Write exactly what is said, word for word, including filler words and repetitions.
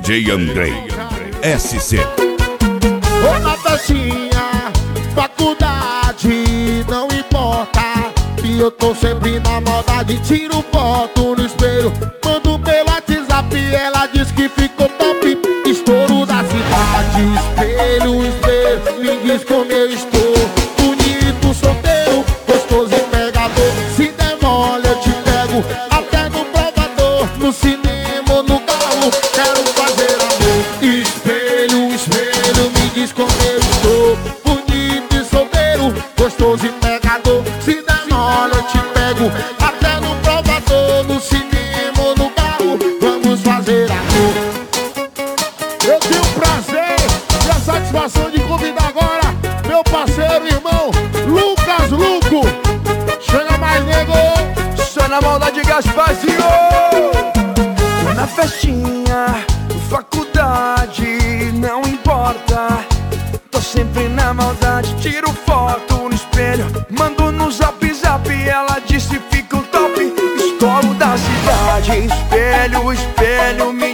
J Andrei S C. Ô na festinha, faculdade, não importa. E eu tô sempre na maldade. Tiro foto no espelho, mando pelo WhatsApp. Ela diz que ficou top. Estouro da cidade. Espelho, espelho, me diz como eu estou. Bonito, solteiro, gostoso e pegador. Se der mole eu te pego, até no provador. No cinema ou no carro, quero fazer amor. Espelho, espelho, me diz como eu estou. Bonito e solteiro, gostoso e pegador. Se der mole eu te pego, até no provador. No cinema ou no carro, vamos fazer amor. Eu tenho o prazer e a satisfação de convidar agora meu parceiro, irmão, Lucas Luco. Chega mais, nego. Só na maldade, Gasparzinho. Na festinha, faculdade, não importa. Tô sempre na maldade. Tiro foto no espelho, mando no zap zap. Ela disse fica top. Estouro da cidade. Espelho, espelho, me